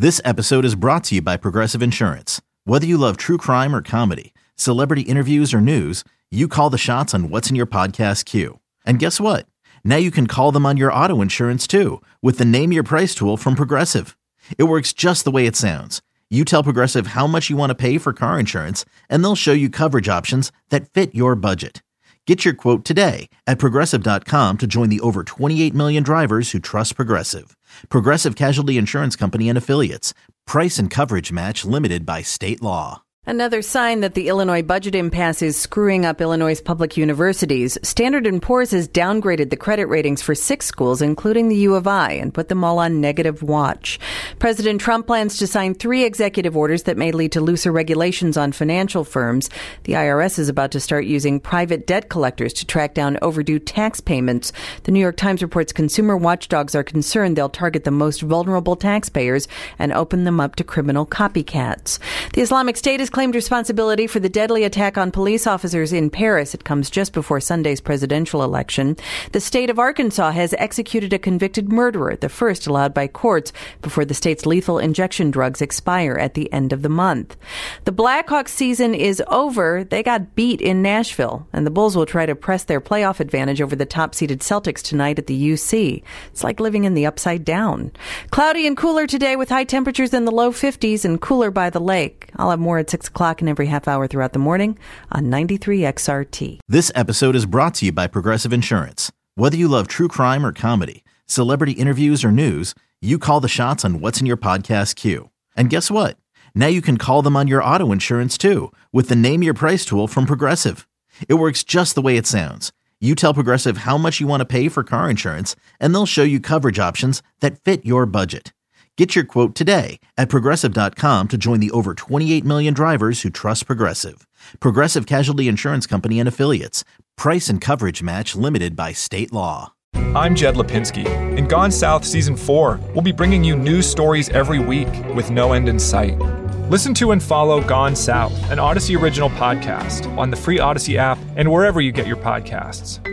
This episode is brought to you by Progressive Insurance. Whether you love true crime or comedy, celebrity interviews or news, you call the shots on what's in your podcast queue. And guess what? Now you can call them on your auto insurance too with the Name Your Price tool from Progressive. It works just the way it sounds. You tell Progressive how much you want to pay for car insurance, and they'll show you coverage options that fit your budget. Get your quote today at Progressive.com to join the over 28 million drivers who trust Progressive. Progressive Casualty Insurance Company and Affiliates. Price and coverage match limited by state law. Another sign that the Illinois budget impasse is screwing up Illinois' public universities. Standard & Poor's has downgraded the credit ratings for 6 schools, including the U of I, and put them all on negative watch. President Trump plans to sign 3 executive orders that may lead to looser regulations on financial firms. The IRS is about to start using private debt collectors to track down overdue tax payments. The New York Times reports consumer watchdogs are concerned they'll target the most vulnerable taxpayers and open them up to criminal copycats. The Islamic State has claimed responsibility for the deadly attack on police officers in Paris. It comes just before Sunday's presidential election. The state of Arkansas has executed a convicted murderer, the first allowed by courts before the state's lethal injection drugs expire at the end of the month. The Blackhawks season is over. They got beat in Nashville, and the Bulls will try to press their playoff advantage over the top-seeded Celtics tonight at the UC. It's like living in the upside down. Cloudy and cooler today with high temperatures in the low 50s and cooler by the lake. I'll have more at 6 o'clock and every half hour throughout the morning on 93 XRT. This episode is brought to you by Progressive Insurance. Whether you love true crime or comedy, celebrity interviews or news, you call the shots on what's in your podcast queue. And guess what? Now you can call them on your auto insurance too with the Name Your Price tool from Progressive. It works just the way it sounds. You tell Progressive how much you want to pay for car insurance, and they'll show you coverage options that fit your budget. Get your quote today at Progressive.com to join the over 28 million drivers who trust Progressive. Progressive Casualty Insurance Company and Affiliates. Price and coverage match limited by state law. I'm Jed Lipinski. In Gone South Season 4, we'll be bringing you news stories every week with no end in sight. Listen to and follow Gone South, an Odyssey original podcast on the free Odyssey app and wherever you get your podcasts.